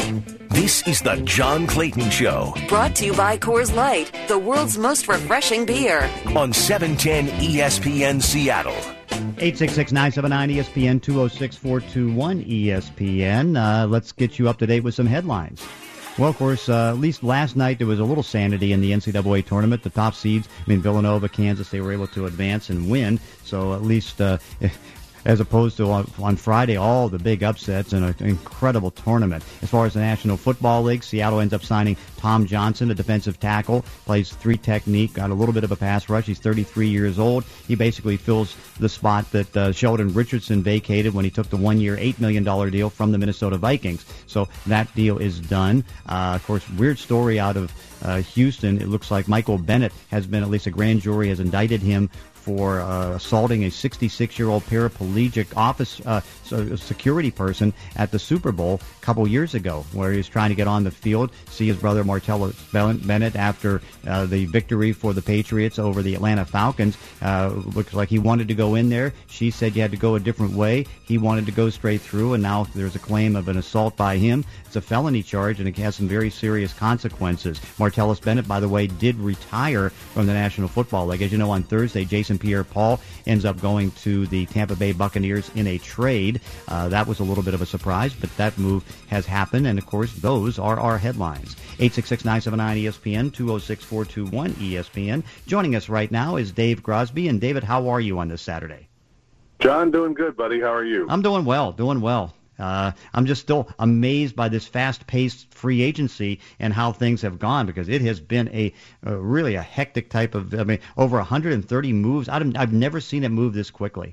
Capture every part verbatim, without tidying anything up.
This is the John Clayton Show. Brought to you by Coors Light, the world's most refreshing beer. On seven ten E S P N Seattle. eight six six, nine seven nine, E S P N, two oh six, four two one, E S P N. Uh, let's get you up to date with some headlines. Well, of course, uh, at least last night there was a little sanity in the N C double A tournament. The top seeds, I mean, Villanova, Kansas, they were able to advance and win. So at least, uh, as opposed to on, on Friday, all the big upsets and an incredible tournament. As far as the National Football League, Seattle ends up signing Tom Johnson, a defensive tackle, plays three technique, got a little bit of a pass rush. He's thirty-three years old. He basically fills the spot that uh, Sheldon Richardson vacated when he took the one-year, eight million dollars deal from the Minnesota Vikings. So that deal is done. Uh, of course, weird story out of uh, Houston. It looks like Michael Bennett has been, at least a grand jury has indicted him for uh, assaulting a sixty-six-year-old paraplegic office uh, security person at the Super Bowl a couple years ago, where he was trying to get on the field, see his brother Martellus Bennett after uh, the victory for the Patriots over the Atlanta Falcons. Uh, looks like he wanted to go in there. She said you had to go a different way. He wanted to go straight through, and now there's a claim of an assault by him. It's a felony charge, and it has some very serious consequences. Martellus Bennett, by the way, did retire from the National Football League. As you know, on Thursday, Jason Pierre-Paul ends up going to the Tampa Bay Buccaneers in a trade. Uh, that was a little bit of a surprise, but that move has happened, and of course, those are our headlines. eight six six, nine seven nine, E S P N, two oh six, four two one, E S P N. Joining us right now is Dave Grosby. And David, how are you on this Saturday? John, doing good, buddy. How are you? I'm doing well, doing well. Uh, I'm just still amazed by this fast-paced free agency and how things have gone, because it has been a, a really a hectic type of, I mean, over one hundred thirty moves. I I've never seen it move this quickly.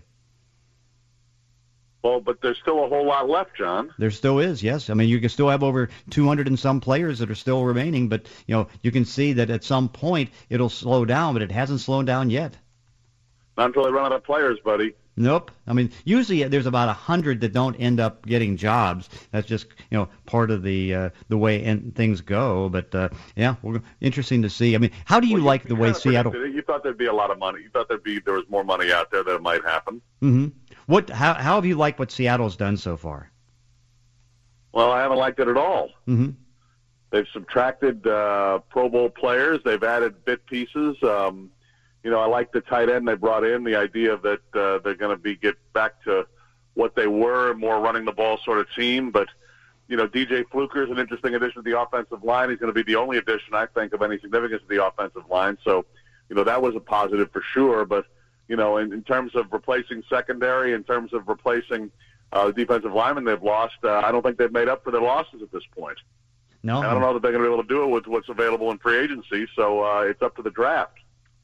Well, but there's still a whole lot left, John. There still is, yes. I mean, you can still have over two hundred and some players that are still remaining, but, you know, you can see that at some point it'll slow down, but it hasn't slowed down yet. Not until they run out of players, buddy. Nope. I mean, usually there's about a hundred that don't end up getting jobs. That's just, you know, part of the uh, the way in, things go. But uh, yeah, we're interesting to see. I mean, how do you well, like you, the you way kind of Seattle? You thought there'd be a lot of money. You thought there'd be there was more money out there that it might happen. Mm-hmm. What? How? How have you liked what Seattle's done so far? Well, I haven't liked it at all. Mm-hmm. They've subtracted uh, Pro Bowl players. They've added bit pieces. Um, You know, I like the tight end they brought in, the idea that uh, they're going to be get back to what they were, more running the ball sort of team. But, you know, D J Fluker is an interesting addition to the offensive line. He's going to be the only addition, I think, of any significance to the offensive line. So, you know, that was a positive for sure. But, you know, in, in terms of replacing secondary, in terms of replacing uh, the defensive linemen they've lost, uh, I don't think they've made up for their losses at this point. No. And I don't know that they're going to be able to do it with what's available in free agency. So uh, it's up to the draft.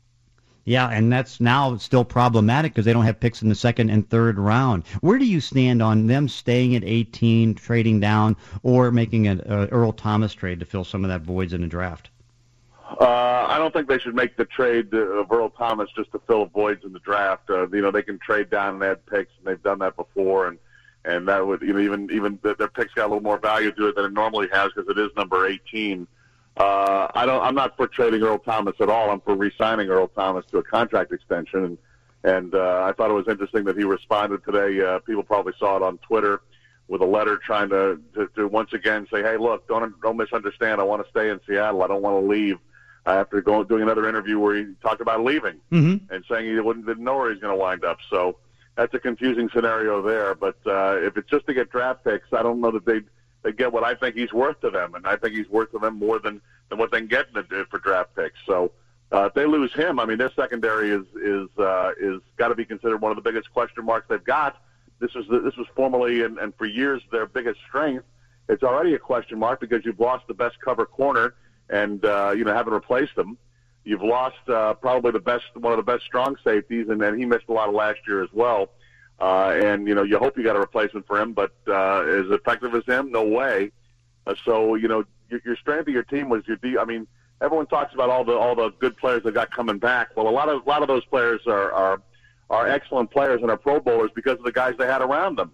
Yeah, and that's now still problematic because they don't have picks in the second and third round. Where do you stand on them staying at eighteen, trading down, or making an uh, Earl Thomas trade to fill some of that voids in the draft? Uh, I don't think they should make the trade of Earl Thomas just to fill voids in the draft. Uh, you know, they can trade down and add picks, and they've done that before, and and that would, you know, even even their picks got a little more value to it than it normally has because it is number eighteen. Uh, I don't. I'm not for trading Earl Thomas at all. I'm for re-signing Earl Thomas to a contract extension, and and uh, I thought it was interesting that he responded today. Uh, people probably saw it on Twitter with a letter trying to, to to once again say, "Hey, look, don't don't misunderstand. I want to stay in Seattle. I don't want to leave." Uh, after going doing another interview where he talked about leaving mm-hmm. and saying he wouldn't didn't know where he's going to wind up. So that's a confusing scenario there. But uh, if it's just to get draft picks, I don't know that they. They get what I think he's worth to them, and I think he's worth to them more than, than what they can get for draft picks. So uh, if they lose him, I mean, their secondary is is uh, is got to be considered one of the biggest question marks they've got. This was this was formerly and, and for years their biggest strength. It's already a question mark because you've lost the best cover corner, and uh, you know haven't replaced them. You've lost uh, probably the best one of the best strong safeties, and, and he missed a lot of last year as well. Uh, and, you know, you hope you got a replacement for him, but uh, as effective as him, no way. Uh, so, you know, your, your strength of your team was your D. I mean, everyone talks about all the all the good players that got coming back. Well, a lot of a lot of those players are are, are excellent players and are Pro Bowlers because of the guys they had around them.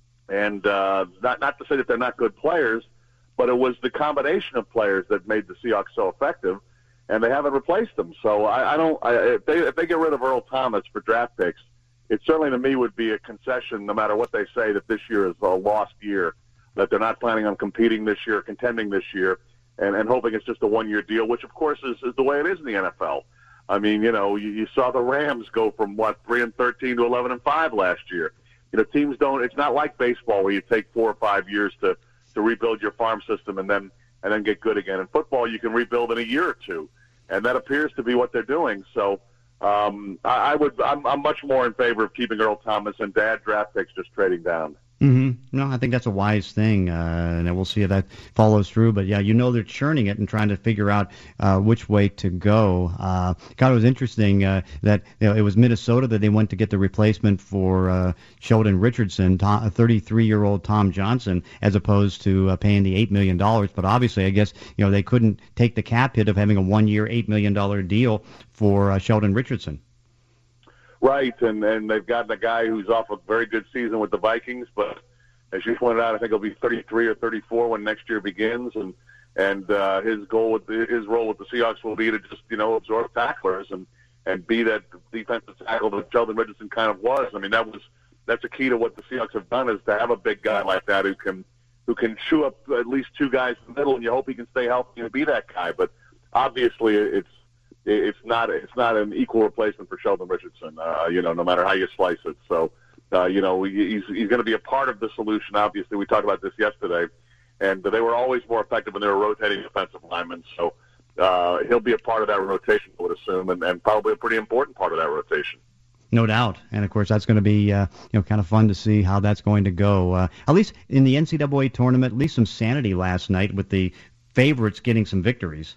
And uh, not not to say that they're not good players, but it was the combination of players that made the Seahawks so effective, and they haven't replaced them. So I, I don't. I, if they if they get rid of Earl Thomas for draft picks, it certainly to me would be a concession, no matter what they say, that this year is a lost year that they're not planning on competing this year, contending this year, and, and hoping it's just a one-year deal, which, of course, is, is the way it is in the N F L. I mean, you know, you, you saw the Rams go from, what, three and thirteen to eleven and five last year. You know, teams don't – it's not like baseball where you take four or five years to, to rebuild your farm system and then and then get good again. In football, you can rebuild in a year or two, and that appears to be what they're doing. So um, I, I would – I'm, I'm much more in favor of keeping Earl Thomas and bad draft picks just trading down. Mm-hmm. No, I think that's a wise thing, uh, and we'll see if that follows through. But, yeah, you know they're churning it and trying to figure out uh, which way to go. Uh, God, it was interesting uh, that you know, it was Minnesota that they went to get the replacement for uh, Sheldon Richardson, Tom, a thirty-three-year-old Tom Johnson, as opposed to uh, paying the eight million dollars. But obviously, I guess you know they couldn't take the cap hit of having a one-year, eight million dollars deal for uh, Sheldon Richardson. Right, and, and they've gotten a guy who's off a very good season with the Vikings, but as you pointed out, I think he'll be thirty-three or thirty-four when next year begins, and and uh, his goal with the, his role with the Seahawks will be to just you know absorb tacklers and and be that defensive tackle that Sheldon Richardson kind of was. I mean, that was that's a key to what the Seahawks have done is to have a big guy like that who can who can chew up at least two guys in the middle, and you hope he can stay healthy and be that guy. But obviously, it's It's not it's not an equal replacement for Sheldon Richardson, uh, you know, no matter how you slice it. So, uh, you know, he's he's going to be a part of the solution. Obviously, we talked about this yesterday, and they were always more effective when they were rotating defensive linemen. So uh, he'll be a part of that rotation, I would assume, and, and probably a pretty important part of that rotation. No doubt, and of course that's going to be uh, you know kind of fun to see how that's going to go. Uh, at least in the N C double A tournament, at least some sanity last night with the favorites getting some victories.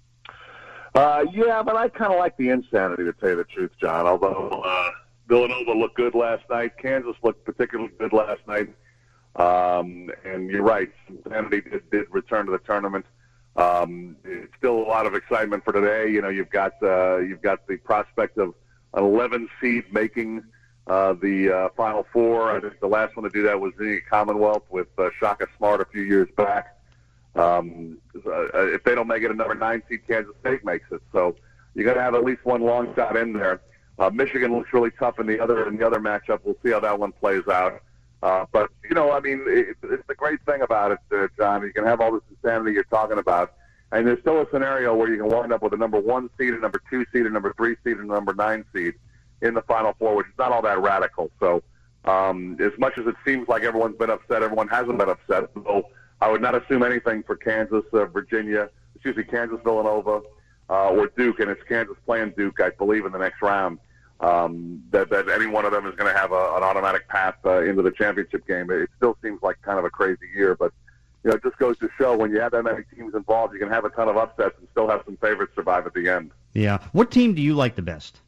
Uh, yeah, but I kind of like the insanity, to tell you the truth, John. Although uh, Villanova looked good last night, Kansas looked particularly good last night, um, and you're right, insanity did, did return to the tournament. Um, it's still a lot of excitement for today. You know, you've got uh, you've got the prospect of an eleven seed making uh, the uh, Final Four. I think the last one to do that was the Commonwealth with uh, Shaka Smart a few years back. Um, uh, if they don't make it, a number nine seed Kansas State makes it. So you're going to have at least one long shot in there. Uh, Michigan looks really tough in the other in the other matchup. We'll see how that one plays out. Uh, but you know, I mean, it, it's the great thing about it, uh, John. You can have all this insanity you're talking about, and there's still a scenario where you can wind up with a number one seed, a number two seed, a number three seed, and a number nine seed in the Final Four, which is not all that radical. So um, as much as it seems like everyone's been upset, everyone hasn't been upset. So I would not assume anything for Kansas, uh, Virginia, excuse me, Kansas, Villanova, uh, or Duke, and it's Kansas playing Duke, I believe, in the next round, um, that, that any one of them is going to have a, an automatic path uh, into the championship game. It still seems like kind of a crazy year, but you know, it just goes to show when you have that many teams involved, you can have a ton of upsets and still have some favorites survive at the end. Yeah. What team do you like the best?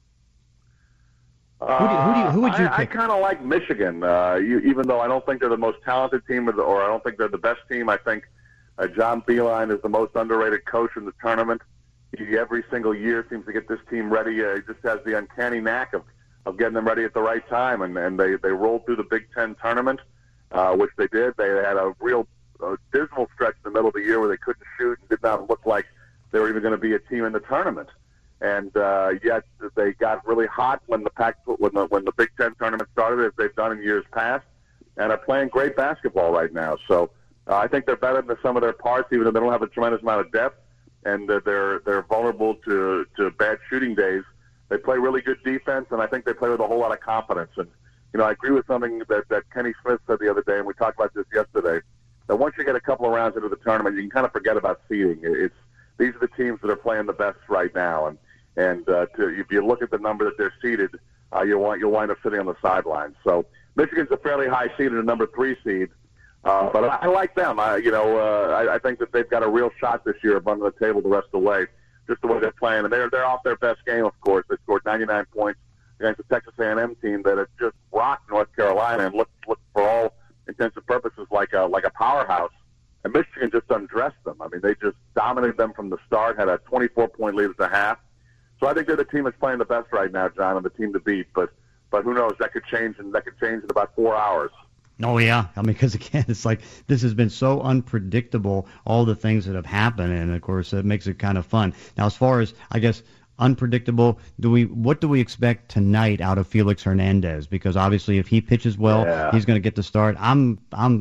Who, do, who, do you, who would you I, pick? I kind of like Michigan, uh, you, even though I don't think they're the most talented team, or, or I don't think they're the best team. I think uh, John Beilein is the most underrated coach in the tournament. He every single year seems to get this team ready. Uh, he just has the uncanny knack of, of getting them ready at the right time, and, and they, they rolled through the Big Ten tournament, uh, which they did. They had a real uh, dismal stretch in the middle of the year where they couldn't shoot and did not look like they were even going to be a team in the tournament. And uh, yet they got really hot when the Pac when the when the Big Ten tournament started, as they've done in years past, and are playing great basketball right now. So uh, I think they're better than some of their parts, even though they don't have a tremendous amount of depth, and uh, they're they're vulnerable to to bad shooting days. They play really good defense, and I think they play with a whole lot of confidence. And you know, I agree with something that that Kenny Smith said the other day, and we talked about this yesterday. That once you get a couple of rounds into the tournament, you can kind of forget about seeding. It's these are the teams that are playing the best right now, and. And uh, to, if you look at the number that they're seeded, uh, you'll, want, you'll wind up sitting on the sidelines. So Michigan's a fairly high seed and a number three seed. Uh, but I, I like them. I, you know, uh, I, I think that they've got a real shot this year of under the table the rest of the way, just the way they're playing. And they're, they're off their best game, of course. They scored ninety-nine points against the Texas A and M team that had just rocked North Carolina and looked, looked for all intents and purposes like a, like a powerhouse. And Michigan just undressed them. I mean, they just dominated them from the start, had a twenty-four point lead at the half. So I think they're the team that's playing the best right now, John, and the team to beat. But but who knows? That could change, and that could change in about four hours. Oh, yeah. I mean, because, again, it's like this has been so unpredictable, all the things that have happened, and, of course, it makes it kind of fun. Now, as far as, I guess, unpredictable, do we what do we expect tonight out of Felix Hernandez? Because, obviously, if he pitches well, yeah. he's going to get the start. I'm I'm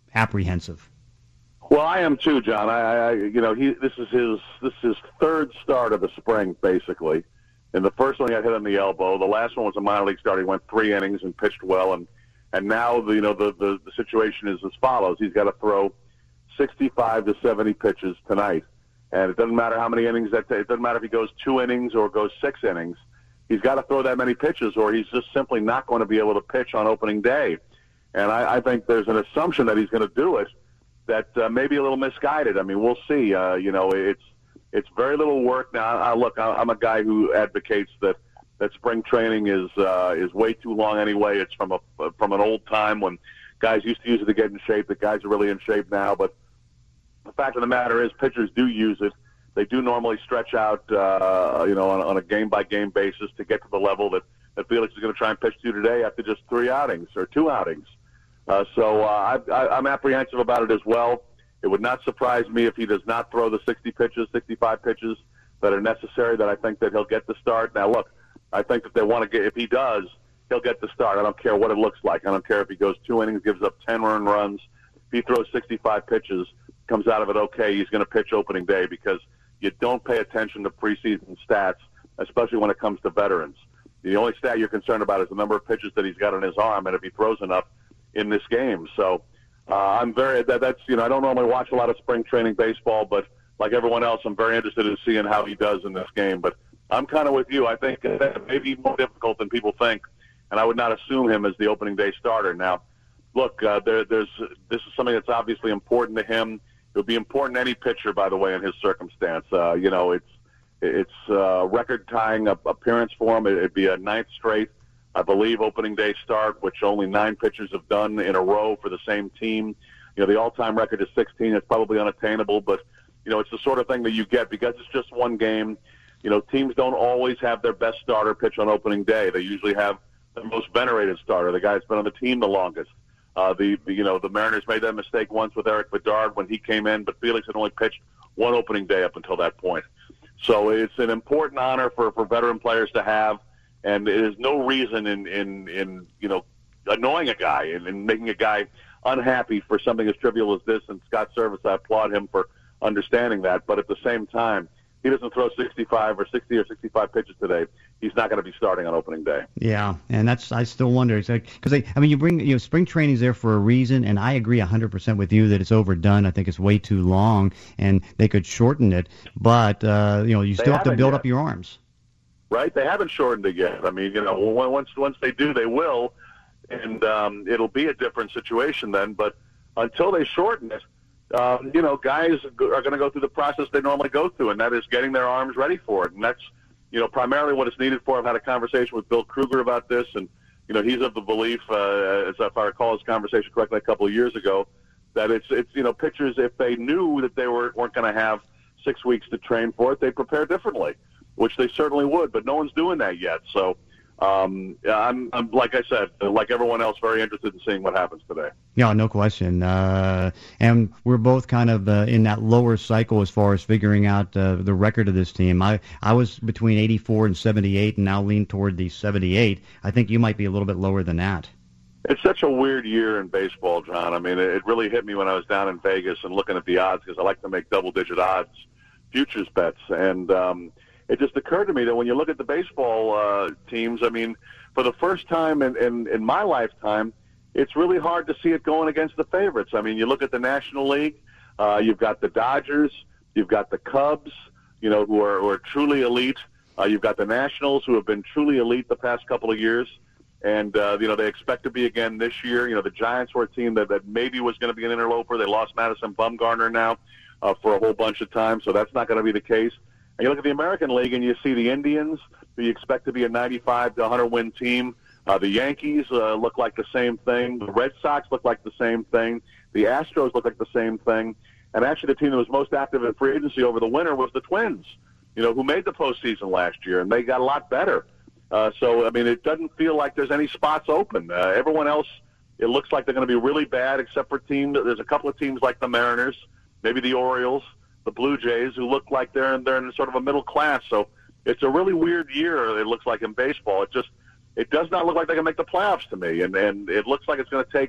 apprehensive. Well, I am too, John. I, I you know, he this is his this is his third start of the spring, basically. In the first one, he got hit on the elbow. The last one was a minor league start. He went three innings and pitched well, and and now the, you know the, the the situation is as follows: he's got to throw sixty-five to seventy pitches tonight, and it doesn't matter how many innings that. It doesn't matter if he goes two innings or goes six innings. He's got to throw that many pitches, or he's just simply not going to be able to pitch on opening day. And I, I think there's an assumption that he's going to do it that uh, may be a little misguided. I mean, we'll see. Uh, you know, it's it's very little work now. I, look, I'm a guy who advocates that, that spring training is uh, is way too long anyway. It's from a from an old time when guys used to use it to get in shape. The guys are really in shape now. But the fact of the matter is, pitchers do use it. They do normally stretch out, uh, you know, on, on a game-by-game basis to get to the level that, that Felix is going to try and pitch to today after just three outings or two outings. Uh, so uh, I, I, I'm apprehensive about it as well. It would not surprise me if he does not throw the sixty pitches, sixty-five pitches that are necessary, that I think that he'll get the start. Now, look, I think that they want to get, if he does, he'll get the start. I don't care what it looks like. I don't care if he goes two innings, gives up ten earned runs. If he throws sixty-five pitches, comes out of it okay, he's going to pitch opening day, because you don't pay attention to preseason stats, especially when it comes to veterans. The only stat you're concerned about is the number of pitches that he's got on his arm, and if he throws enough in this game. So uh, I'm very that, that's you know I don't normally watch a lot of spring training baseball, but like everyone else, I'm very interested in seeing how he does in this game. But I'm kind of with you. I think that may be more difficult than people think, and I would not assume him as the opening day starter. Now, look, uh, there, there's this is something that's obviously important to him. It would be important to any pitcher, by the way, in his circumstance. Uh, you know, it's it's uh, record-tying appearance for him. It'd be a ninth straight, I believe, opening day start, which only nine pitchers have done in a row for the same team. You know, the all-time record is sixteen. It's probably unattainable, but, you know, it's the sort of thing that you get because it's just one game. You know, teams don't always have their best starter pitch on opening day. They usually have the most venerated starter, the guy that's been on the team the longest. Uh, the, the you know the Mariners made that mistake once with Eric Bedard when he came in, but Felix had only pitched one opening day up until that point. So it's an important honor for, for veteran players to have, and there's no reason in, in, in you know annoying a guy and, and making a guy unhappy for something as trivial as this. And Scott Service, I applaud him for understanding that. But at the same time, he doesn't throw sixty-five or sixty or sixty-five pitches today, he's not going to be starting on opening day. Yeah, and that's I still wonder because like, I mean you bring you know spring training's there for a reason, and I agree one hundred percent with you that it's overdone. I think it's way too long, and they could shorten it, but uh, you know you still have to build yet. up your arms. Right? They haven't shortened it yet. I mean, you know, once once they do, they will, and um, it'll be a different situation then. But until they shorten it. Um, you know, guys are going to go through the process they normally go through, and that is getting their arms ready for it. And that's, you know, primarily what it's needed for. I've had a conversation with Bill Kruger about this, and, you know, he's of the belief, uh, as if I recall his conversation correctly a couple of years ago, that it's, it's you know, pitchers, if they knew that they were, weren't going to have six weeks to train for it, they'd prepare differently, which they certainly would, but no one's doing that yet. So, Um, I'm, I'm, like I said, like everyone else, very interested in seeing what happens today. Yeah, no question. Uh, and we're both kind of uh, in that lower cycle as far as figuring out uh, the record of this team. I, I was between eighty-four and seventy-eight, and now lean toward the seventy-eight. I think you might be a little bit lower than that. It's such a weird year in baseball, John. I mean, it really hit me when I was down in Vegas and looking at the odds, because I like to make double-digit odds futures bets, and um, it just occurred to me that when you look at the baseball uh, teams, I mean, for the first time in, in, in my lifetime, it's really hard to see it going against the favorites. I mean, you look at the National League, uh, you've got the Dodgers, you've got the Cubs, you know, who are, who are truly elite. Uh, you've got the Nationals, who have been truly elite the past couple of years. And, uh, you know, they expect to be again this year. You know, the Giants were a team that, that maybe was going to be an interloper. They lost Madison Bumgarner now uh, for a whole bunch of time, so that's not going to be the case. And you look at the American League, and you see the Indians, who you expect to be a ninety-five to one hundred win team. Uh, the Yankees uh, look like the same thing. The Red Sox look like the same thing. The Astros look like the same thing. And actually, the team that was most active in free agency over the winter was the Twins, you know, who made the postseason last year, and they got a lot better. Uh, so, I mean, it doesn't feel like there's any spots open. Uh, everyone else, it looks like they're going to be really bad, except for teams. There's a couple of teams like the Mariners, maybe the Orioles, the Blue Jays, who look like they're in, they're in sort of a middle class. So it's a really weird year, it looks like, in baseball. It just it does not look like they can make the playoffs to me. And, and it looks like it's going to take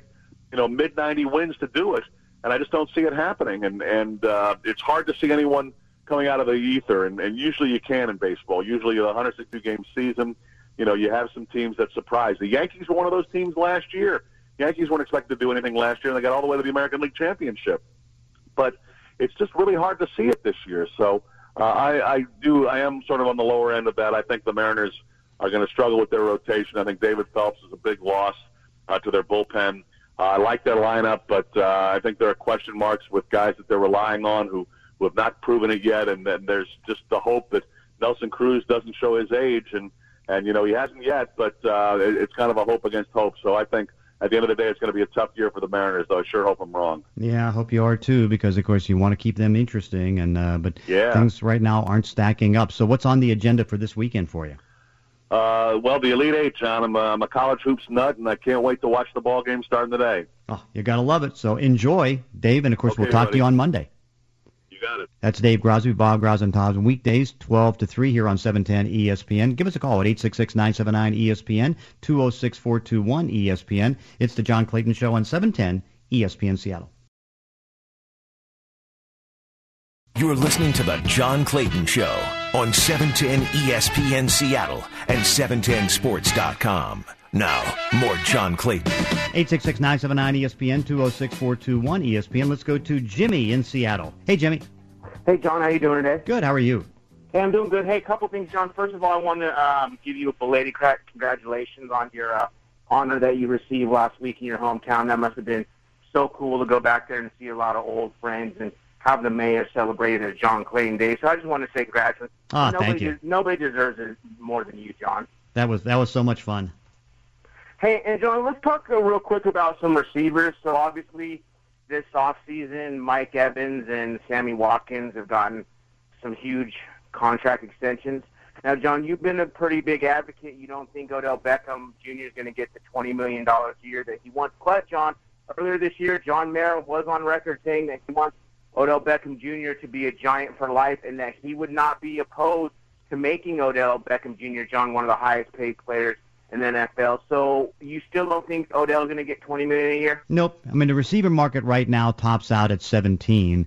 you know, mid ninety wins to do it, and I just don't see it happening. And and uh, it's hard to see anyone coming out of the ether, and, and usually you can in baseball. Usually a one hundred sixty-two game season, you know, you have some teams that surprise. The Yankees were one of those teams last year. Yankees weren't expected to do anything last year, and they got all the way to the American League Championship. But it's just really hard to see it this year. So uh, I, I do, I am sort of on the lower end of that. I think the Mariners are going to struggle with their rotation. I think David Phelps is a big loss uh, to their bullpen. Uh, I like their lineup, but uh, I think there are question marks with guys that they're relying on who, who have not proven it yet, and then there's just the hope that Nelson Cruz doesn't show his age, and, and you know, he hasn't yet, but uh, it, it's kind of a hope against hope. So I think at the end of the day, it's going to be a tough year for the Mariners, though I sure hope I'm wrong. Yeah, I hope you are, too, because, of course, you want to keep them interesting, and uh, but yeah. things right now aren't stacking up. So what's on the agenda for this weekend for you? Uh, well, the Elite Eight, John. I'm a, I'm a college hoops nut, and I can't wait to watch the ball game starting today. Oh, you got to love it. So enjoy, Dave, and, of course, okay, we'll talk buddy. to you on Monday. You got it. That's Dave Grosby, Bob Gros and Toms, weekdays, twelve to three here on seven ten E S P N. Give us a call at eight six six, nine seven nine, E S P N, two oh six, four two one, E S P N. It's the John Clayton Show on seven ten E S P N Seattle. You're listening to the John Clayton Show on seven ten E S P N Seattle and seven ten sports dot com. Now, more John Clayton. eight six six, nine seven nine, E S P N, two oh six, four two one, E S P N. Let's go to Jimmy in Seattle. Hey, Jimmy. Hey, John, how you doing today? Good. How are you? Hey, I'm doing good. Hey, a couple things, John. First of all, I want to um, give you a belated congratulations on your uh, honor that you received last week in your hometown. That must have been so cool to go back there and see a lot of old friends and have the mayor celebrate as John Clayton Day. So I just want to say congratulations. Ah, nobody thank you. Des- nobody deserves it more than you, John. That was that was so much fun. Hey, and John, let's talk uh, real quick about some receivers. So obviously this offseason, Mike Evans and Sammy Watkins have gotten some huge contract extensions. Now, John, you've been a pretty big advocate. You don't think Odell Beckham Junior is going to get the twenty million dollars a year that he wants. But, John, earlier this year, John Mara was on record saying that he wants Odell Beckham Junior to be a Giant for life and that he would not be opposed to making Odell Beckham Junior, John, one of the highest paid players in the N F L. So you still don't think Odell's going to get twenty million dollars a year? Nope. I mean, the receiver market right now tops out at seventeen,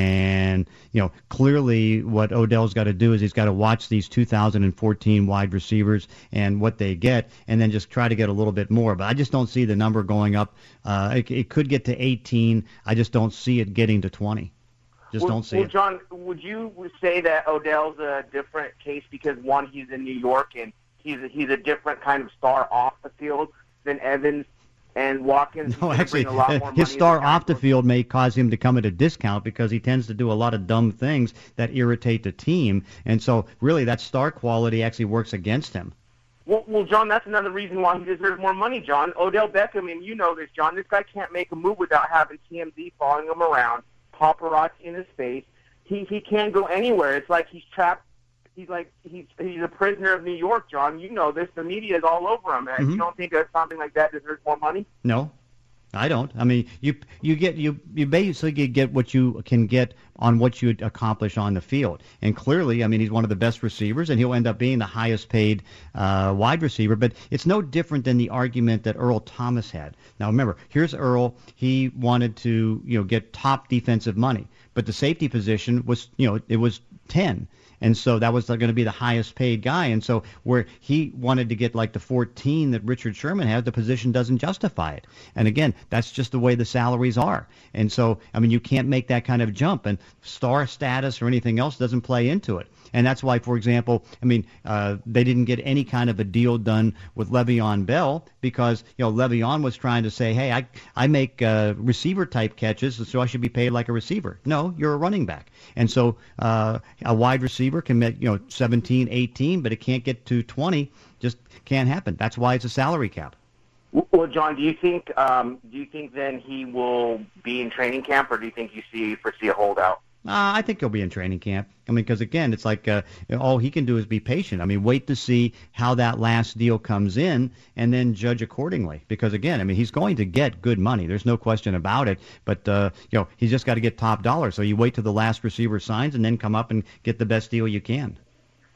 and you know clearly what Odell's got to do is he's got to watch these two thousand fourteen wide receivers and what they get, and then just try to get a little bit more. But I just don't see the number going up. Uh, it, it could get to eighteen. I just don't see it getting to twenty. Just well, don't see well, it. John, would you say that Odell's a different case because, one, he's in New York and he's a, he's a different kind of star off the field than Evans and Watkins? No, actually, bring a lot more his money star into off the town. field may cause him to come at a discount because he tends to do a lot of dumb things that irritate the team. And so, really, that star quality actually works against him. Well, well, John, that's another reason why he deserves more money, John. Odell Beckham, and you know this, John, this guy can't make a move without having T M Z following him around, paparazzi in his face. He he can't go anywhere. It's like he's trapped. He's like he's he's a prisoner of New York, John. You know this. The media is all over him. And Mhm. you don't think that something like that deserves more money? No, I don't. I mean, you you get you you basically get what you can get on what you accomplish on the field. And clearly, I mean, he's one of the best receivers, and he'll end up being the highest paid uh, wide receiver. But it's no different than the argument that Earl Thomas had. Now, remember, here's Earl. He wanted to you know get top defensive money, but the safety position was you know it was ten. And so that was going to be the highest paid guy. And so where he wanted to get like the fourteen that Richard Sherman had, the position doesn't justify it. And again, that's just the way the salaries are. And so, I mean, you can't make that kind of jump. And star status or anything else doesn't play into it. And that's why, for example, I mean, uh, they didn't get any kind of a deal done with Le'Veon Bell because, you know, Le'Veon was trying to say, hey, I I make uh, receiver-type catches, so I should be paid like a receiver. No, you're a running back. And so uh, a wide receiver can make, you know, seventeen, eighteen, but it can't get to twenty. Just can't happen. That's why it's a salary cap. Well, John, do you think um, do you think then he will be in training camp, or do you think you see foresee a holdout? Uh, I think he'll be in training camp. I mean, because, again, it's like uh, all he can do is be patient. I mean, wait to see how that last deal comes in and then judge accordingly. Because, again, I mean, he's going to get good money. There's no question about it. But, uh, you know, he's just got to get top dollar. So you wait till the last receiver signs and then come up and get the best deal you can.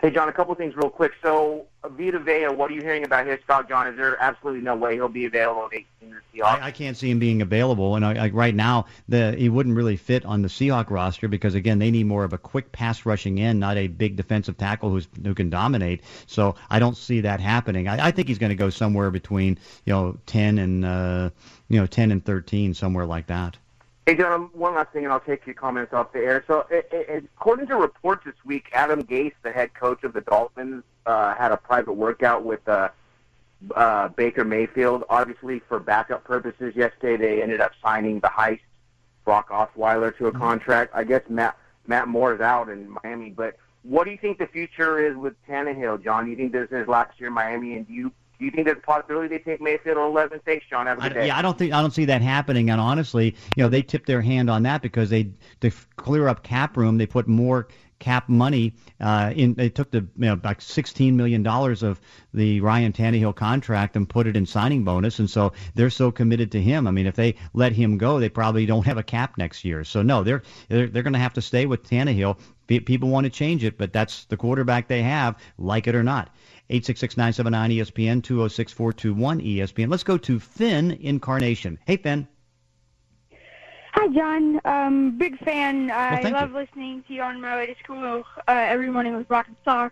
Hey, John, a couple of things real quick. So, Vita Vea, what are you hearing about his stock, John? Is there absolutely no way he'll be available at eighteen to the Seahawks? I, I can't see him being available, and I, I, right now the he wouldn't really fit on the Seahawk roster because again they need more of a quick pass rushing end, not a big defensive tackle who's who can dominate. So I don't see that happening. I, I think he's going to go somewhere between you know ten and uh, you know ten and thirteen, somewhere like that. Hey, John, one last thing, and I'll take your comments off the air. So, it, it, according to reports this week, Adam Gase, the head coach of the Dolphins, uh, had a private workout with uh, uh, Baker Mayfield, obviously for backup purposes. Yesterday, they ended up signing the heist, Brock Osweiler, to a contract. I guess Matt Matt Moore is out in Miami. But what do you think the future is with Tannehill, John? Do you think this is last year in Miami, and do you Do you think there's a possibility they take Mayfield on eleven? Thanks, John. Have a good day. I, yeah, I don't think I don't see that happening. And honestly, you know, they tipped their hand on that because they to clear up cap room, they put more cap money uh, in. They took the you know like sixteen million dollars of the Ryan Tannehill contract and put it in signing bonus, and so they're so committed to him. I mean, if they let him go, they probably don't have a cap next year. So no, they're they're, they're going to have to stay with Tannehill. People want to change it, but that's the quarterback they have, like it or not. eight six six, nine seven nine, E S P N, two oh six, four two one, E S P N. Let's go to Finn in Carnation. Hey, Finn. Hi, John. Um, big fan. I well, love you. listening to you on my way to school uh, every morning with Rock and Sox.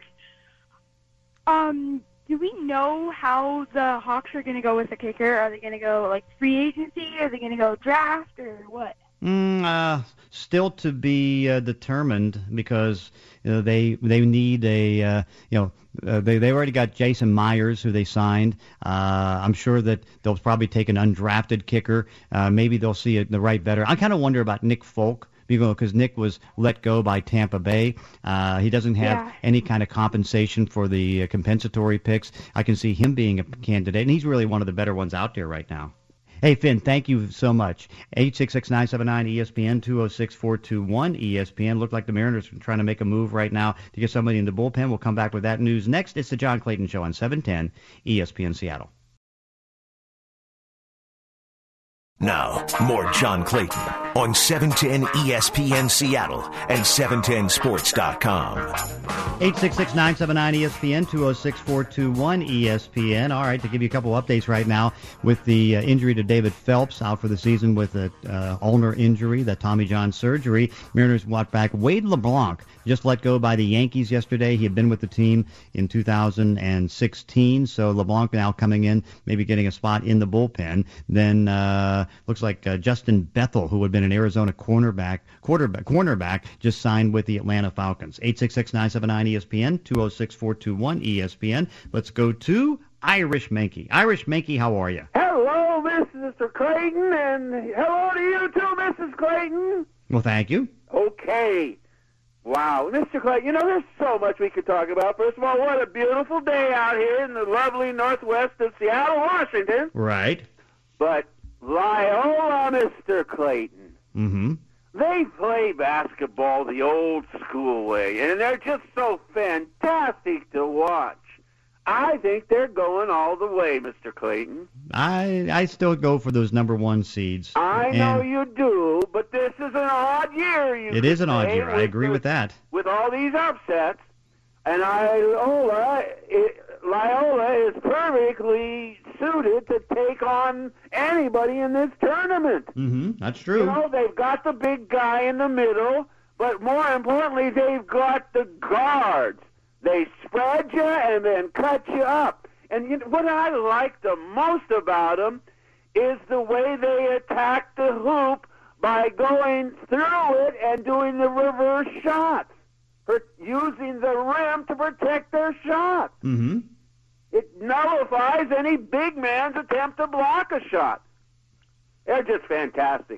Um, do we know how the Hawks are going to go with the kicker? Are they going to go, like, free agency? Are they going to go draft or what? Mm, uh, still to be uh, determined because you know, they they need a uh, you know uh, they they already got Jason Myers who they signed. Uh, I'm sure that they'll probably take an undrafted kicker. Uh, maybe they'll see it, the right better. I kind of wonder about Nick Folk because Nick was let go by Tampa Bay. Uh, he doesn't have Yeah. any kind of compensation for the uh, compensatory picks. I can see him being a candidate, and he's really one of the better ones out there right now. Hey, Finn, thank you so much. eight six six, nine seven nine, E S P N, two oh six, four two one, E S P N. Looked like the Mariners are trying to make a move right now to get somebody in the bullpen. We'll come back with that news next. It's the John Clayton Show on seven ten E S P N Seattle. Now, more John Clayton on seven ten E S P N Seattle and seven ten sports dot com. eight six six, nine seven nine, E S P N, two oh six, four two one, E S P N. All right, to give you a couple updates right now with the uh, injury to David Phelps, out for the season with an uh, ulnar injury, that Tommy John surgery. Mariners want back Wade LeBlanc, just let go by the Yankees yesterday. He had been with the team in two thousand sixteen, so LeBlanc now coming in, maybe getting a spot in the bullpen. Then uh, looks like uh, Justin Bethel, who had been an Arizona cornerback, quarterback, cornerback, just signed with the Atlanta Falcons. eight six six, nine seven nine, E S P N, two oh six, four two one, E S P N. Let's go to Irish Mankey. Irish Mankey, how are you? Hello, Mister Clayton, and hello to you too, Missus Clayton. Well, thank you. Okay. Wow, Mister Clayton, you know, there's so much we could talk about. First of all, what a beautiful day out here in the lovely northwest of Seattle, Washington. Right. But Loyola, Mister Clayton, Mm-hmm. they play basketball the old school way, and they're just so fantastic to watch. I think they're going all the way, Mister Clayton. I I still go for those number one seeds. I know And you do, but this is an odd year. You It could is an odd say, year. I agree the- with that. With all these upsets, and Loyola, it, Loyola is perfectly suited to take on anybody in this tournament. Mm-hmm. That's You true. know, they've got the big guy in the middle, but more importantly, they've got the guards. They spread you and then cut you up. And you know, what I like the most about them is the way they attack the hoop by going through it and doing the reverse shots, for using the rim to protect their shot. Mm-hmm. It nullifies any big man's attempt to block a shot. They're just fantastic.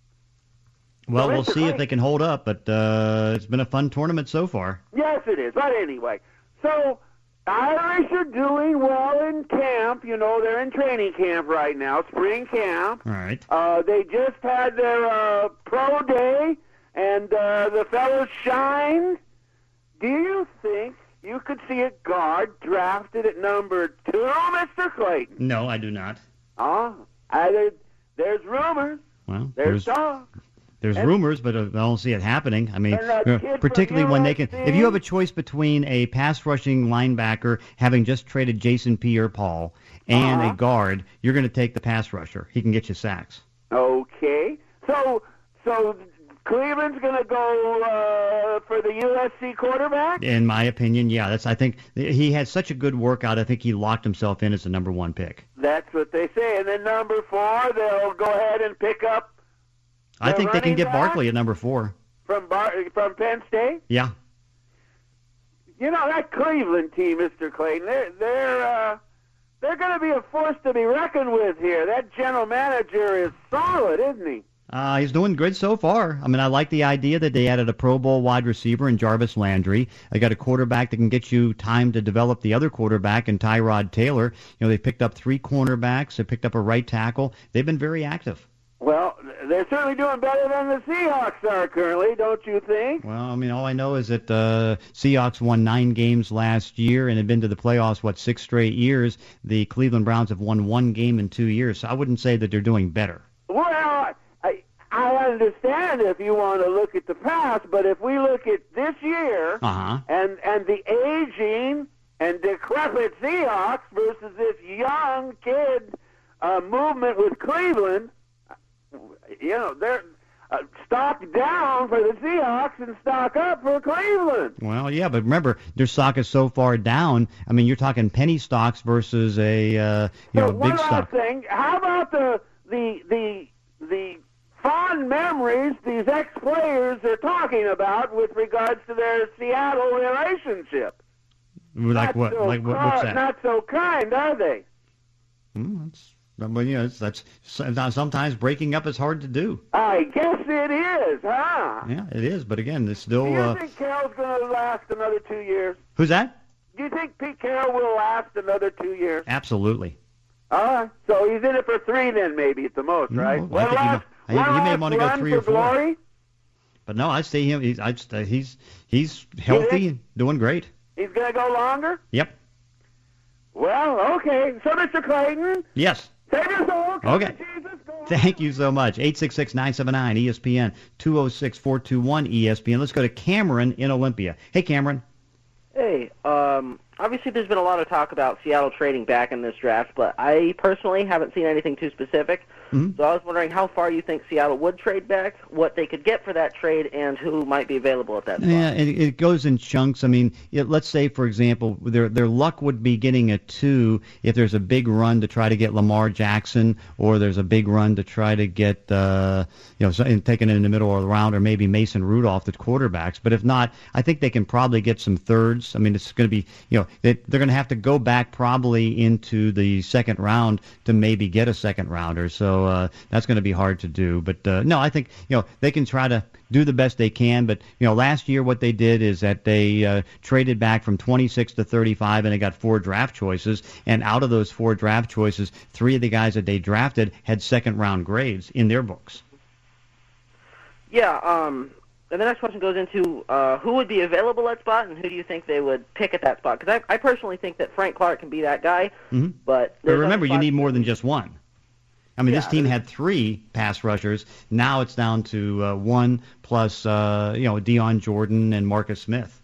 Well, So we'll Mister see if Clay- they can hold up, but uh, it's been a fun tournament so far. Yes, it is. But anyway, so Irish are doing well in camp. You know, they're in training camp right now, spring camp. All right. Uh, they just had their uh, pro day, and uh, the fellows shined. Do you think you could see a guard drafted at number two, Mister Clayton? No, I do not. Oh, I, there, there's rumors. Well, There's there's talk. There's And- rumors, but I don't see it happening. I mean, And that uh, kid from particularly when they can. U S C? If you have a choice between a pass rushing linebacker, having just traded Jason Pierre-Paul, and Uh-huh. a guard, you're going to take the pass rusher. He can get you sacks. Okay. So, so Cleveland's going to go uh, for the U S C quarterback? In my opinion, yeah. That's. I think he had such a good workout. I think he locked himself in as the number one pick. That's what they say. And then number four, they'll go ahead and pick up I The think they can running get back? Barkley at number four. from Bar- from Penn State. Yeah. You know, that Cleveland team, Mister Clayton, they're they're uh, they're going to be a force to be reckoned with here. That general manager is solid, isn't he? Uh, he's doing good so far. I mean, I like the idea that they added a Pro Bowl wide receiver in Jarvis Landry. They got a quarterback that can get you time to develop the other quarterback in Tyrod Taylor. You know, they picked up three cornerbacks. They picked up a right tackle. They've been very active. Well, they're certainly doing better than the Seahawks are currently, don't you think? Well, I mean, all I know is that uh, Seahawks won nine games last year and have been to the playoffs, what, six straight years. The Cleveland Browns have won one game in two years. So I wouldn't say that they're doing better. Well, I I understand if you want to look at the past, but if we look at this year Uh-huh. and and the aging and decrepit Seahawks versus this young kid uh, movement with Cleveland, you know, they're uh, stock down for the Seahawks and stock up for Cleveland. Well, yeah, but remember, their stock is so far down. I mean, you're talking penny stocks versus a uh, you know So one big last stock. thing, how about the the the the fond memories these ex-players are talking about with regards to their Seattle relationship? Like Not what? so Like what? ki- What's that? Not so kind, are they? Hmm, that's, well, you know, it's, that's sometimes breaking up is hard to do. I guess it is, huh? Yeah, it is. But again, it's Do still. you Uh, think Carroll's going to last another two years? who's that? Do you think Pete Carroll will last another two years? Absolutely. All right. So he's in it for three then, maybe at the most, No, right? I One think he last, may- one he may last want to go run three for or four. glory? But no, I see him. He's I just, uh, he's he's healthy, and doing great. He's going to go longer? Yep. Well, okay. So, Mister Clayton, Yes. save your soul. Come Okay. to Jesus. Go on. Thank you so much. eight six six, nine seven nine, E S P N, two oh six, four two one, E S P N. Let's go to Cameron in Olympia. Hey, Cameron. Hey, um, obviously there's been a lot of talk about Seattle trading back in this draft, but I personally haven't seen anything too specific. Mhm. So I was wondering how far you think Seattle would trade back, what they could get for that trade, and who might be available at that spot. Yeah, it, it goes in chunks. I mean, it, let's say, for example, their their luck would be getting a two if there's a big run to try to get Lamar Jackson, or there's a big run to try to get, uh, you know, so- and taking it in the middle of the round, or maybe Mason Rudolph, the quarterbacks. But if not, I think they can probably get some thirds. I mean, it's going to be, you know, they, they're going to have to go back probably into the second round to maybe get a second rounder. So uh, that's going to be hard to do. But uh, no, I think, you know, they can try to do the best they can. But, you know, last year what they did is that they uh, traded back from twenty-six to thirty-five, and they got four draft choices. And out of those four draft choices, three of the guys that they drafted had second-round grades in their books. Yeah, um, and the next question goes into uh, who would be available at spot, and who do you think they would pick at that spot? Because I, I personally think that Frank Clark can be that guy, Mhm. but But there's remember, other you need spots- more than just one. I mean, this Yeah, team it- had three pass rushers. Now it's down to uh, one plus, uh, you know, Deion Jordan and Marcus Smith.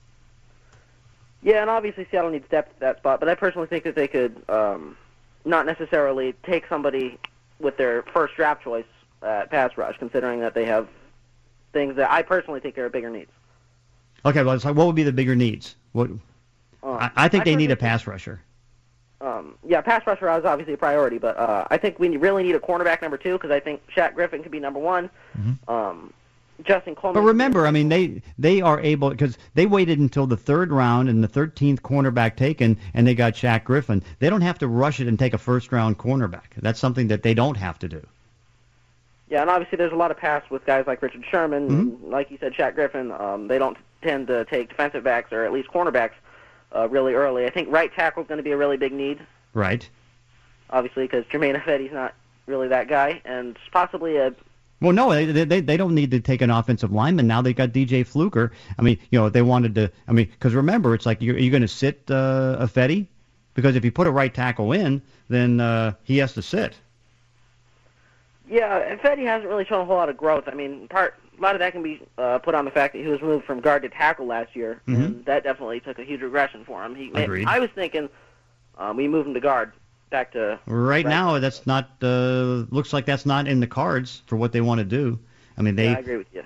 Yeah, and obviously Seattle needs depth at that spot, but I personally think that they could um, not necessarily take somebody with their first draft choice at pass rush, considering that they have things that I personally think are bigger needs. Okay, well, it's like, what would be the bigger needs? What Um, I, I think they need a personally pass rusher. think- Um, yeah, pass rusher is obviously a priority, but uh, I think we really need a cornerback number two because I think Shaq Griffin could be number one. Um, Justin Coleman. But remember, I mean, they they are able, because they waited until the third round and the thirteenth cornerback taken, and they got Shaq Griffin. They don't have to rush it and take a first-round cornerback. That's something that they don't have to do. Yeah, and obviously there's a lot of pass with guys like Richard Sherman, Mhm. and like you said, Shaq Griffin. Um, they don't tend to take defensive backs or at least cornerbacks uh, really early. I think right tackle is going to be a really big need, Right. obviously, because Jermaine Ifedi's not really that guy, and possibly a Well, no, they, they they don't need to take an offensive lineman now. They got D J Fluker. I mean, you know, they wanted to. I mean, because remember, it's like, you're, are you going to sit uh, Ifedi? Because if you put a right tackle in, then uh, he has to sit. Yeah, Fetty hasn't really shown a whole lot of growth. I mean, part a lot of that can be uh, put on the fact that he was moved from guard to tackle last year, Mm-hmm. and that definitely took a huge regression for him. He, Agreed. I was thinking um, we move him to guard, back to Right now, that's not. Uh, looks like that's not in the cards for what they want to do. I mean, they. Yeah, I agree with you.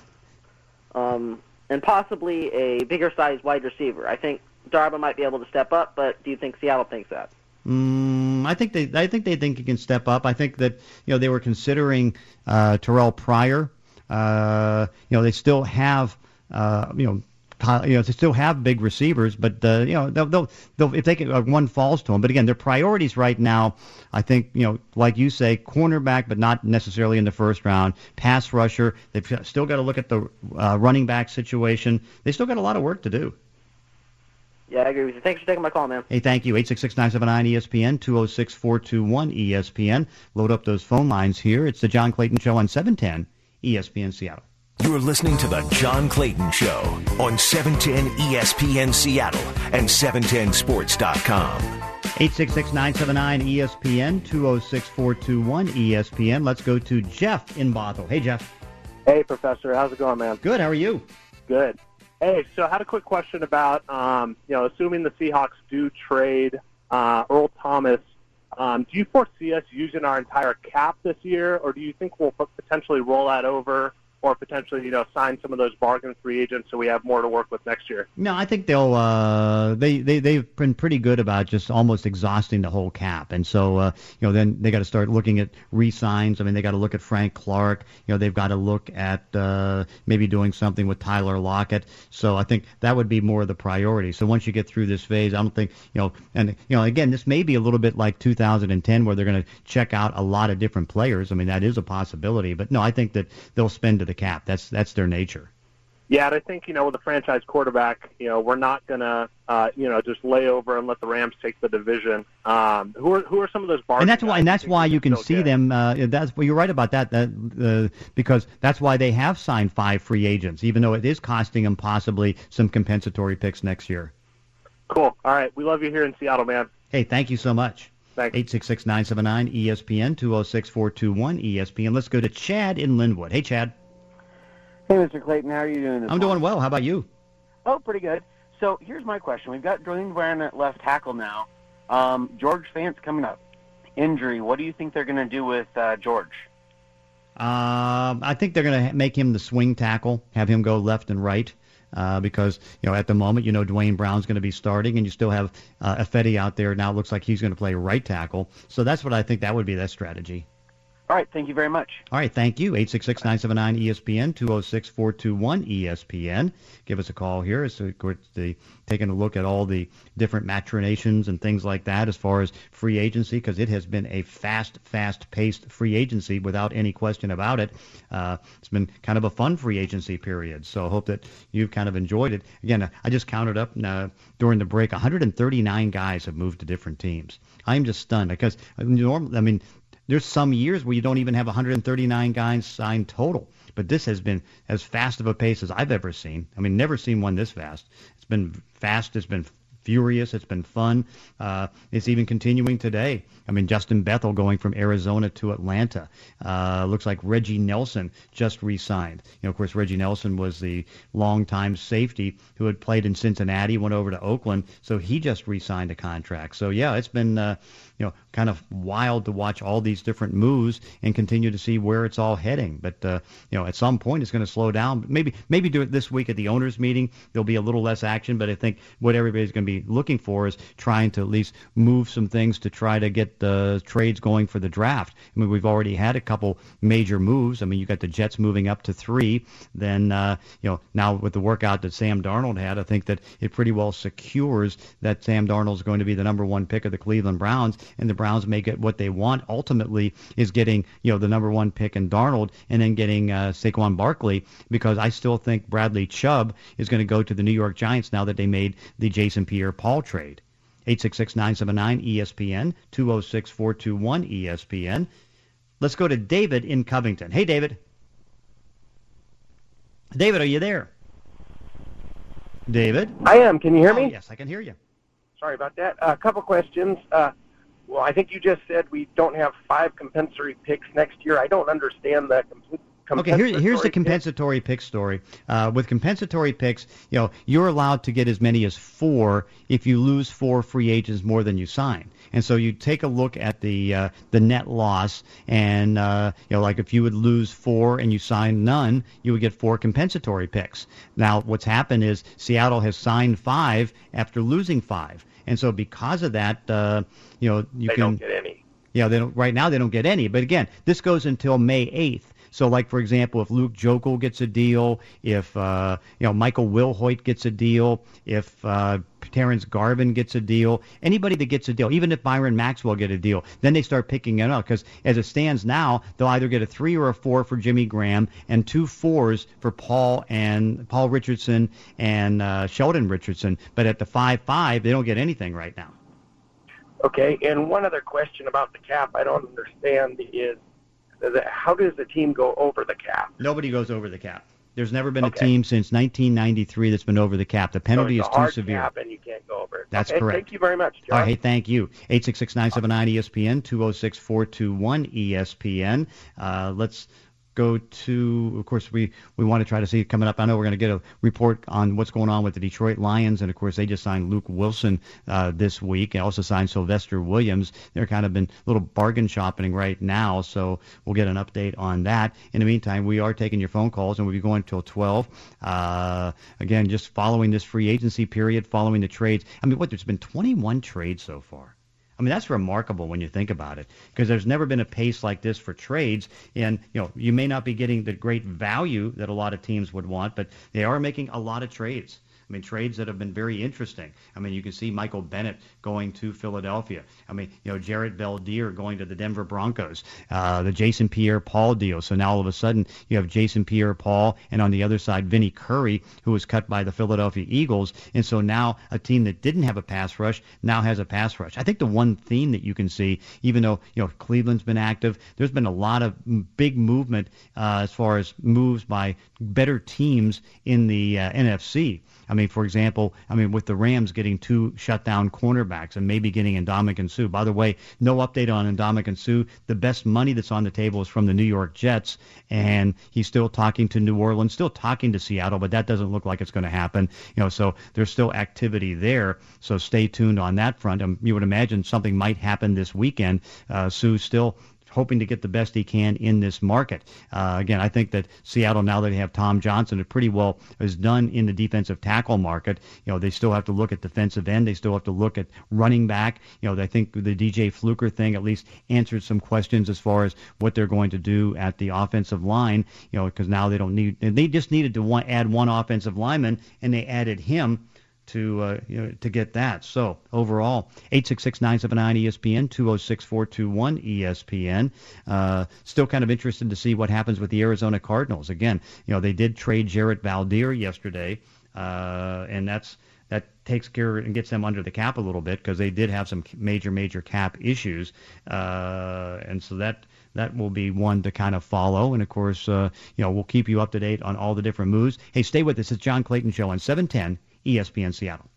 um, and possibly a bigger sized wide receiver. I think Darba might be able to step up, but do you think Seattle thinks that? Mm, I think they. I think they think he can step up. I think that you know they were considering uh, Terrell Pryor. Uh, you know they still have uh, you know. You know, they still have big receivers, but uh, you know, they'll, they'll, they'll if they can, uh, one falls to them. But again, their priorities right now, I think, you know, like you say, cornerback, but not necessarily in the first round. Pass rusher. They've still got to look at the uh, running back situation. They still got a lot of work to do. Yeah, I agree with you. Thanks for taking my call, man. Hey, thank you. eight six six, nine seven nine, E S P N, two oh six, four two one, E S P N. Load up those phone lines here. It's the John Clayton Show on seven ten E S P N Seattle. You're listening to the John Clayton Show on seven ten E S P N Seattle and seven ten sports dot com. eight six six, nine seven nine, E S P N, two oh six, four two one, E S P N. Let's go to Jeff in Bothell. Hey, Jeff. Hey, Professor. How's it going, man? Good. How are you? Good. Hey, so I had a quick question about, um, you know, assuming the Seahawks do trade uh, Earl Thomas, um, do you foresee us using our entire cap this year, or do you think we'll potentially roll that over or potentially, you know, sign some of those bargain free agents so we have more to work with next year? No, I think they'll uh, they they they've been pretty good about just almost exhausting the whole cap, and so uh, you know then they got to start looking at re-signs. I mean, they got to look at Frank Clark. You know, they've got to look at uh, maybe doing something with Tyler Lockett. So I think that would be more of the priority. So once you get through this phase, I don't think you know, and you know, again, this may be a little bit like two thousand ten where they're going to check out a lot of different players. I mean, that is a possibility, but no, I think that they'll spend to the cap. That's that's their nature. Yeah, and I think, you know, with a franchise quarterback, you know, we're not going to, uh, you know, just lay over and let the Rams take the division. Um, who are who are some of those bargain And that's why, and that's why you can still see get? them. Uh, that's well, you're right about that. That uh, because that's why they have signed five free agents, even though it is costing them possibly some compensatory picks next year. Cool. All right, we love you here in Seattle, man. Hey, thank you so much. Thanks. eight six six, nine seven nine, E S P N, two oh six, four two one, E S P N. Let's go to Chad in Linwood. Hey, Chad. Hey, Mister Clayton, how are you doing this I'm doing morning? well. How about you? Oh, pretty good. So here's my question. We've got Dwayne Brown at left tackle now. Um, George Fant's coming up. Injury. What do you think they're going to do with uh, George? Um, I think they're going to make him the swing tackle, have him go left and right. Uh, because, you know, at the moment, you know, Dwayne Brown's going to be starting, and you still have uh, Effetti out there. Now it looks like he's going to play right tackle. So that's what I think that would be, that strategy. All right, thank you very much. All right, thank you. eight six six, nine seven nine, E S P N, two oh six, four two one, E S P N. Give us a call here. So we're the, taking a look at all the different machinations and things like that as far as free agency, because it has been a fast, fast-paced free agency without any question about it. Uh, it's been kind of a fun free agency period, so I hope that you've kind of enjoyed it. Again, I just counted up uh, during the break, one hundred thirty-nine guys have moved to different teams. I'm just stunned because, normally, I mean, there's some years where you don't even have one hundred thirty-nine guys signed total. But this has been as fast of a pace as I've ever seen. I mean, never seen one this fast. It's been fast. It's been furious. It's been fun. Uh, it's even continuing today. I mean, Justin Bethel going from Arizona to Atlanta. Uh, looks like Reggie Nelson just re-signed. You know, of course, Reggie Nelson was the longtime safety who had played in Cincinnati, went over to Oakland, so he just re-signed a contract. So, yeah, it's been, uh, you know, kind of wild to watch all these different moves and continue to see where it's all heading. But, uh, you know, at some point it's going to slow down. Maybe maybe do it this week at the owners' meeting. There'll be a little less action, but I think what everybody's going to be looking for is trying to at least move some things to try to get the trades going for the draft. I mean, we've already had a couple major moves. I mean, you got the Jets moving up to three. Then, uh, you know, now with the workout that Sam Darnold had, I think that it pretty well secures that Sam Darnold is going to be the number one pick of the Cleveland Browns, and the Browns may get what they want. Ultimately, is getting, you know, the number one pick in Darnold, and then getting uh, Saquon Barkley, because I still think Bradley Chubb is going to go to the New York Giants now that they made the Jason Pierre-Paul trade. eight six six, nine seven nine, E S P N, two oh six, four two one, E S P N. Let's go to David in Covington. Hey, David. David, are you there? David? I am. Can you hear oh, me? Yes, I can hear you. Sorry about that. A uh, couple questions. Uh, well, I think you just said we don't have five compensatory picks next year. I don't understand that complete. Okay, here, here's the compensatory pick story. Uh, with compensatory picks, you know, you're allowed to get as many as four if you lose four free agents more than you sign. And so you take a look at the uh, the net loss, and uh, you know, like if you would lose four and you sign none, you would get four compensatory picks. Now, what's happened is Seattle has signed five after losing five, and so because of that, uh, you know, you they can. don't get any. Yeah, they don't. Right now, they don't get any. But again, this goes until May eighth. So, like, for example, if Luke Jokel gets a deal, if, uh, you know, Michael Wilhoit gets a deal, if uh, Terrence Garvin gets a deal, anybody that gets a deal, even if Byron Maxwell get a deal, then they start picking it up. Because as it stands now, they'll either get a three or a four for Jimmy Graham and two fours for Paul and Paul Richardson and uh, Sheldon Richardson. But at the five five, they don't get anything right now. Okay, and one other question about the cap I don't understand is, how does the team go over the cap? Nobody goes over the cap. There's never been okay. a team since nineteen ninety-three that's been over the cap. The penalty so is too hard severe. Cap and you can't go over it. That's okay, correct. Thank you very much, John. All right, hey, thank you. eight six six, nine seven nine, E S P N, two oh six, four two one, E S P N. Uh, let's go to, of course, we, we want to try to see coming up. I know we're going to get a report on what's going on with the Detroit Lions, and, of course, they just signed Luke Wilson uh, this week. They also signed Sylvester Williams. They're kind of been a little bargain shopping right now, so we'll get an update on that. In the meantime, we are taking your phone calls, and we'll be going until twelve. Uh, again, just following this free agency period, following the trades. I mean, what, there's been twenty-one trades so far. I mean, that's remarkable when you think about it, because there's never been a pace like this for trades. And, you know, you may not be getting the great value that a lot of teams would want, but they are making a lot of trades. I mean, trades that have been very interesting. I mean, you can see Michael Bennett going to Philadelphia. I mean, you know, Jarrett Beldier going to the Denver Broncos, uh, the Jason Pierre-Paul deal. So now all of a sudden you have Jason Pierre-Paul, and on the other side, Vinny Curry, who was cut by the Philadelphia Eagles. And so now a team that didn't have a pass rush now has a pass rush. I think the one theme that you can see, even though, you know, Cleveland's been active, there's been a lot of big movement uh, as far as moves by better teams in the uh, N F C. I mean, for example, I mean, with the Rams getting two shutdown cornerbacks and maybe getting Ndamukong Suh. By the way, no update on Ndamukong Suh. The best money that's on the table is from the New York Jets, and he's still talking to New Orleans, still talking to Seattle, but that doesn't look like it's going to happen. You know, so there's still activity there. So stay tuned on that front. Um, you would imagine something might happen this weekend. Uh, Suh still hoping to get the best he can in this market. Uh, again, I think that Seattle, now that they have Tom Johnson, it pretty well is done in the defensive tackle market. You know, they still have to look at defensive end. They still have to look at running back. You know, I think the D J Fluker thing at least answered some questions as far as what they're going to do at the offensive line, you know, because now they don't need, they just needed to one, add one offensive lineman, and they added him to uh, you know, to get that. So overall, eight six six, nine seven nine, E S P N, two oh six, four two one, E S P N. Uh, still kind of interested to see what happens with the Arizona Cardinals. Again, you know, they did trade Jarrett Valdir yesterday, uh, and that's that takes care and gets them under the cap a little bit, because they did have some major, major cap issues. Uh, and so that that will be one to kind of follow. And, of course, uh, you know, we'll keep you up to date on all the different moves. Hey, stay with us. It's John Clayton Show on seven ten E S P N Seattle.